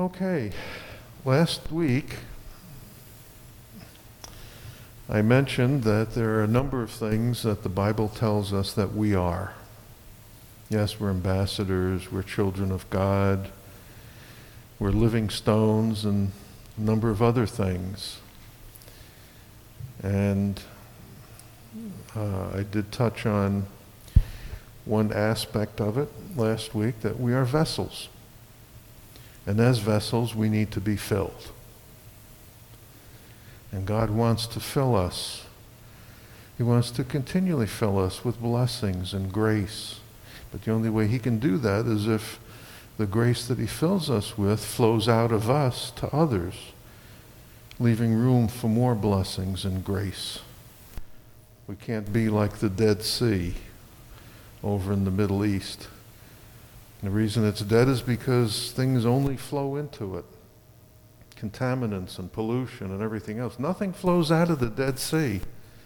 Okay, last week I mentioned that there are a number of things that the Bible tells us that we are. Yes, we're ambassadors, we're children of God, we're living stones, and a number of other things. And I did touch on one aspect of it last week, that we are vessels. And as vessels, we need to be filled. And God wants to fill us. He wants to continually fill us with blessings and grace. But the only way He can do that is if the grace that He fills us with flows out of us to others, leaving room for more blessings and grace. We can't be like the Dead Sea over in the Middle East. The reason it's dead is because things only flow into it. Contaminants and pollution and everything else. Nothing flows out of the Dead Sea.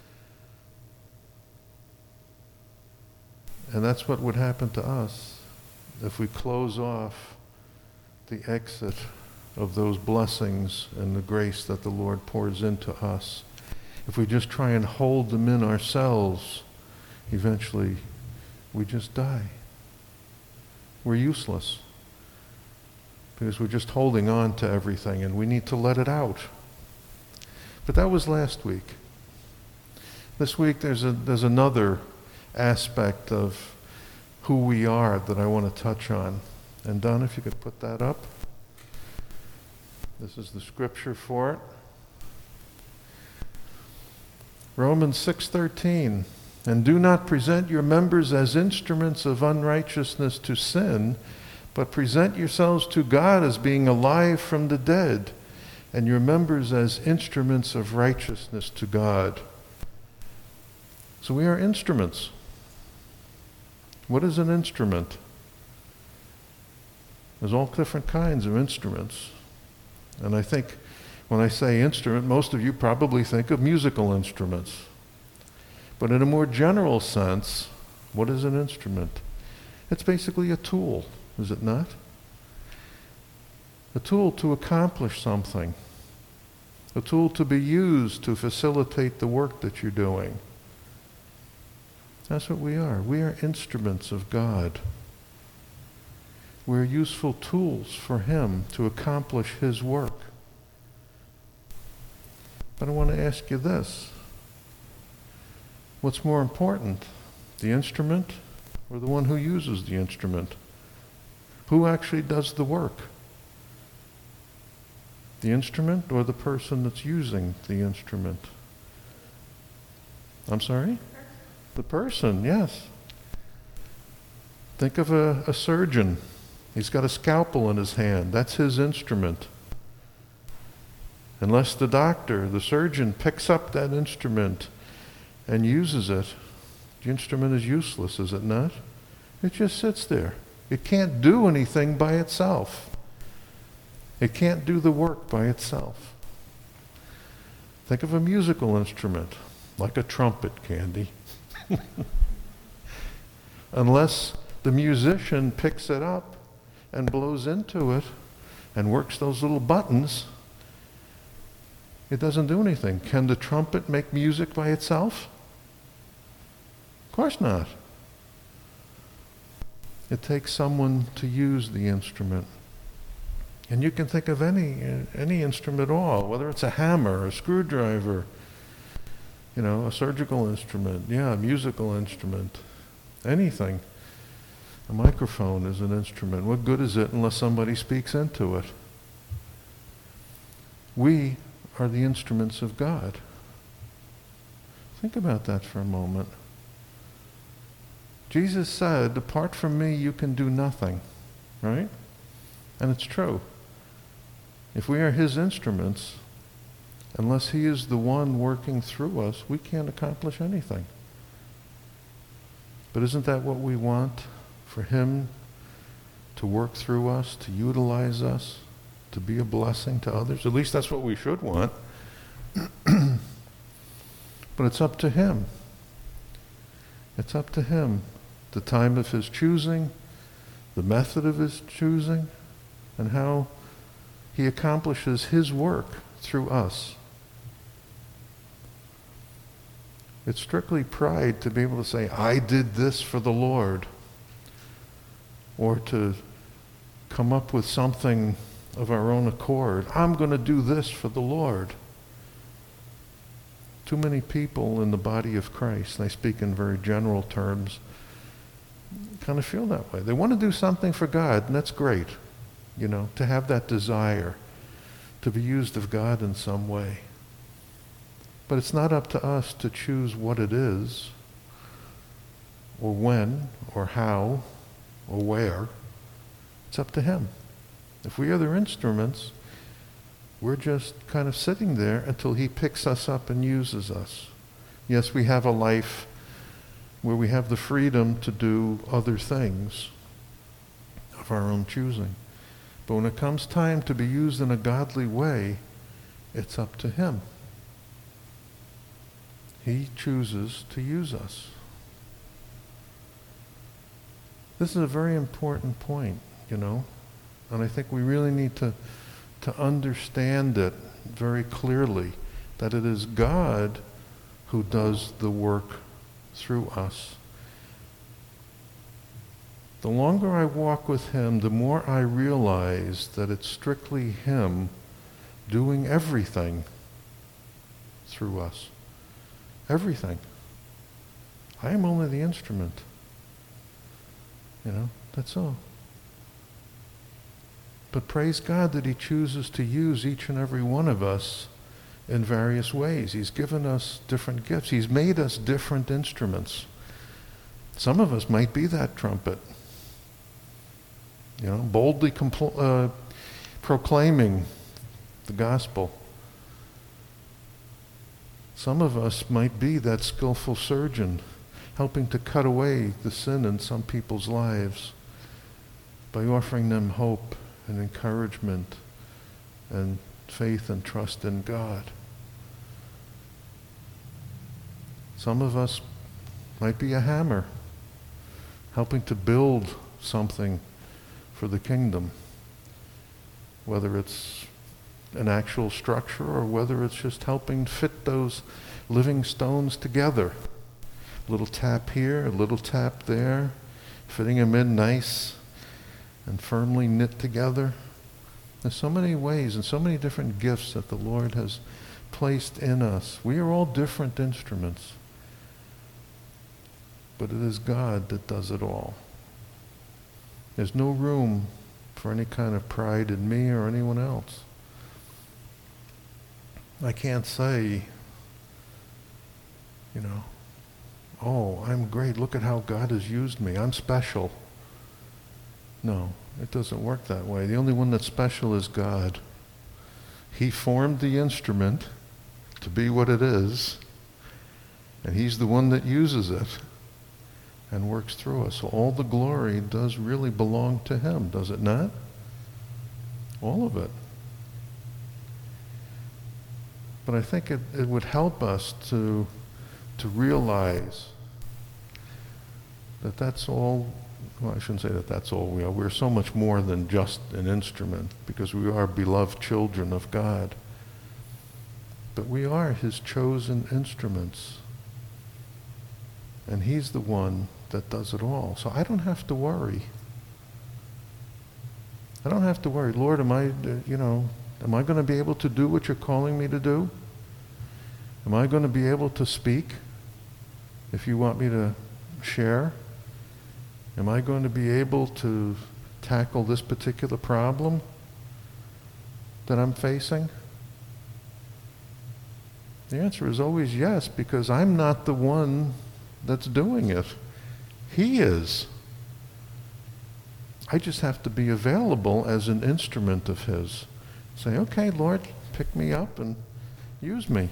And that's what would happen to us if we close off the exit of those blessings and the grace that the Lord pours into us. If we just try and hold them in ourselves, eventually we just die. We're useless because we're just holding on to everything, and we need to let it out. But that was last week. This week there's another aspect of who we are that I want to touch on. And Don, if you could put that up. This is the scripture for it. Romans 6:13. And do not present your members as instruments of unrighteousness to sin, but present yourselves to God as being alive from the dead, and your members as instruments of righteousness to God. So we are instruments. What is an instrument? There's all different kinds of instruments. And I think when I say instrument, most of you probably think of musical instruments. But in a more general sense, what is an instrument? It's basically a tool, is it not? A tool to accomplish something. A tool to be used to facilitate the work that you're doing. That's what we are. We are instruments of God. We're useful tools for Him to accomplish His work. But I want to ask you this. What's more important, the instrument or the one who uses the instrument? Who actually does the work? The instrument or the person that's using the instrument? I'm sorry? The person, yes. Think of a surgeon. He's got a scalpel in his hand. That's his instrument. Unless the doctor, the surgeon, picks up that instrument and uses it, the instrument is useless, is it not? It just sits there. It can't do anything by itself. It can't do the work by itself. Think of a musical instrument, like a trumpet, Candy. Unless the musician picks it up and blows into it and works those little buttons, it doesn't do anything. Can the trumpet make music by itself? Of course not. It takes someone to use the instrument. And you can think of any instrument at all, whether it's a hammer, a screwdriver, a surgical instrument, a musical instrument, anything. A microphone is an instrument. What good is it unless somebody speaks into it? We are the instruments of God. Think about that for a moment. Jesus said, apart from me, you can do nothing, right? And it's true. If we are His instruments, unless He is the one working through us, we can't accomplish anything. But isn't that what we want? For Him to work through us, to utilize us, to be a blessing to others? At least that's what we should want. But it's up to Him. It's up to Him. The time of His choosing, the method of His choosing, and how He accomplishes his work through us. It's strictly pride to be able to say, I did this for the Lord, or to come up with something of our own accord. I'm going to do this for the Lord. Too many people in the body of Christ, and I speak in very general terms, kind of feel that way. They want to do something for God, and that's great, to have that desire to be used of God in some way. But it's not up to us to choose what it is, or when, or how, or where. It's up to him. If we are their instruments, we're just kind of sitting there until he picks us up and uses us. Yes, we have a life where we have the freedom to do other things of our own choosing. But when it comes time to be used in a godly way, it's up to him. He chooses to use us. This is a very important point, and I think we really need to understand it very clearly, that it is God who does the work through us. The longer I walk with him, the more I realize that it's strictly him doing everything through us. Everything. I am only the instrument. That's all. But praise God that he chooses to use each and every one of us in various ways. He's given us different gifts. He's made us different instruments. Some of us might be that trumpet. Boldly proclaiming the gospel. Some of us might be that skillful surgeon, helping to cut away the sin in some people's lives by offering them hope and encouragement and faith and trust in God. Some of us might be a hammer, helping to build something for the kingdom, whether it's an actual structure or whether it's just helping fit those living stones together. A little tap here, a little tap there, fitting them in nice and firmly knit together. There's so many ways and so many different gifts that the Lord has placed in us. We are all different instruments, but it is God that does it all. There's no room for any kind of pride in me or anyone else. I can't say, oh, I'm great, look at how God has used me, I'm special. No, it doesn't work that way. The only one that's special is God. He formed the instrument to be what it is, and he's the one that uses it and works through us. So all the glory does really belong to him, does it not? All of it. But I think it would help us to realize that that's all, well, I shouldn't say that that's all we are. We're so much more than just an instrument, because we are beloved children of God. But we are his chosen instruments. And he's the one that does it all. So I don't have to worry. I don't have to worry. Lord, am I going to be able to do what you're calling me to do? Am I going to be able to speak if you want me to share? Am I going to be able to tackle this particular problem that I'm facing? The answer is always yes, because I'm not the one that's doing it. He is. I just have to be available as an instrument of his. Say, okay, Lord, pick me up and use me.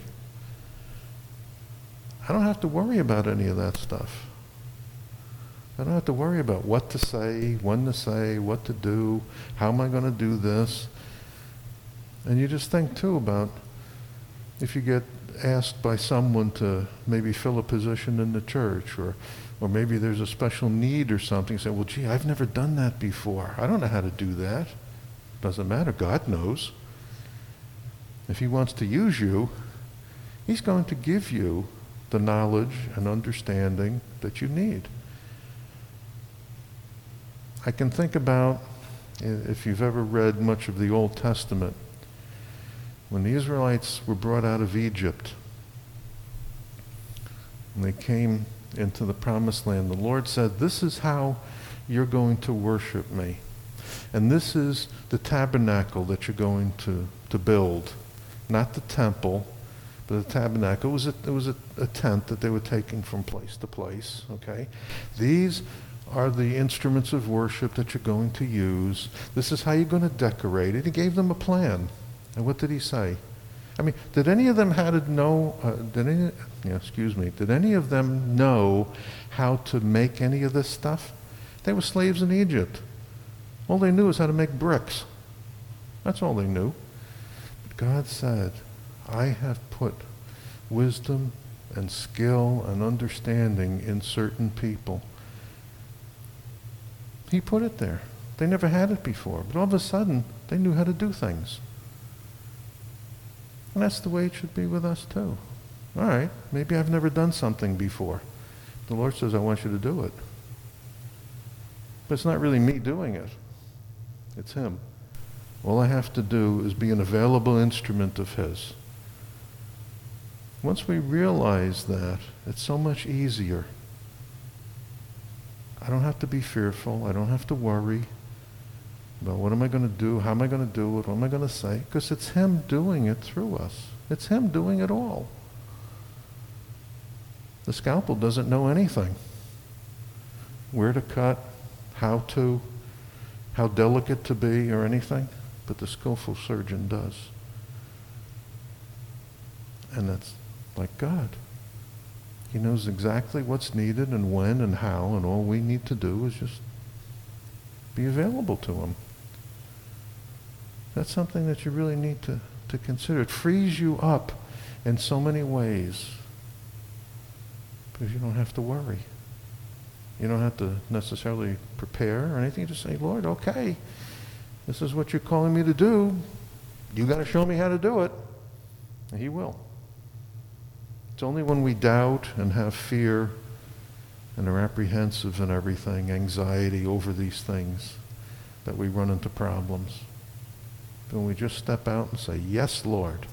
I don't have to worry about any of that stuff. I don't have to worry about what to say, when to say, what to do, how am I going to do this. And you just think, too, about if you get asked by someone to maybe fill a position in the church, or maybe there's a special need or something, you say, well, gee, I've never done that before. I don't know how to do that. Doesn't matter. God knows. If he wants to use you, he's going to give you the knowledge and understanding that you need. I can think about, if you've ever read much of the Old Testament, when the Israelites were brought out of Egypt and they came into the Promised Land, the Lord said, this is how you're going to worship me. And this is the tabernacle that you're going to build. Not the temple, but the tabernacle. It was a tent that they were taking from place to place, okay? These are the instruments of worship that you're going to use. This is how you're going to decorate it. He gave them a plan. And what did he say? I mean, did any of them know how to make any of this stuff? They were slaves in Egypt. All they knew is how to make bricks. That's all they knew. But God said, I have put wisdom and skill and understanding in certain people. He put it there. They never had it before. But all of a sudden, they knew how to do things. And that's the way it should be with us too. All right, maybe I've never done something before. The Lord says, I want you to do it. But it's not really me doing it. It's him. All I have to do is be an available instrument of his. Once we realize that, it's so much easier. I don't have to be fearful. I don't have to worry about what am I going to do, how am I going to do it, what am I going to say, because it's him doing it through us. It's him doing it all. The scalpel doesn't know anything. Where to cut, how delicate to be or anything, but the skillful surgeon does. And that's like God. He knows exactly what's needed and when and how, and all we need to do is just be available to him. That's something that you really need to consider. It frees you up in so many ways because you don't have to worry. You don't have to necessarily prepare or anything. You just say, Lord, okay, this is what you're calling me to do. You got to show me how to do it. And he will. It's only when we doubt and have fear and are apprehensive and everything, anxiety over these things, that we run into problems. But when we just step out and say, yes, Lord,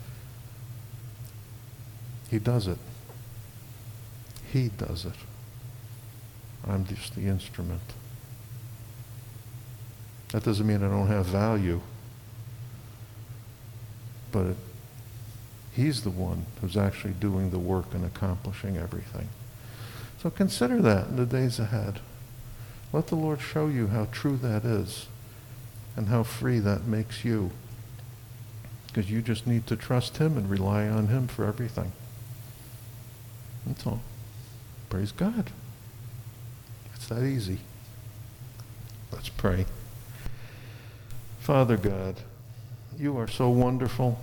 he does it. He does it. I'm just the instrument. That doesn't mean I don't have value, but he's the one who's actually doing the work and accomplishing everything. So consider that in the days ahead. Let the Lord show you how true that is and how free that makes you. Because you just need to trust him and rely on him for everything. That's all. Praise God. It's that easy. Let's pray. Father God, you are so wonderful.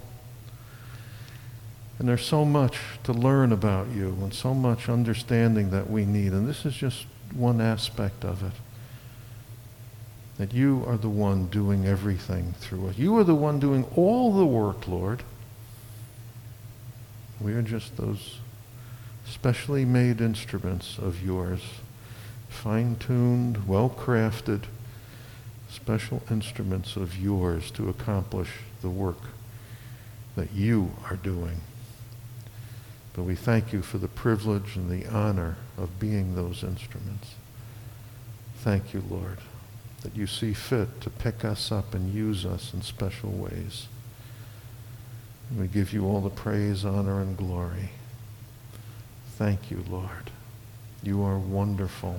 And there's so much to learn about you and so much understanding that we need. And this is just one aspect of it. That you are the one doing everything through us. You are the one doing all the work, Lord. We are just those specially made instruments of yours. Fine-tuned, well-crafted, special instruments of yours to accomplish the work that you are doing. But we thank you for the privilege and the honor of being those instruments. Thank you, Lord, that you see fit to pick us up and use us in special ways. And we give you all the praise, honor, and glory. Thank you, Lord. You are wonderful.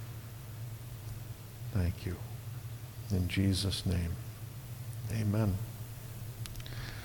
Thank you. In Jesus' name, amen.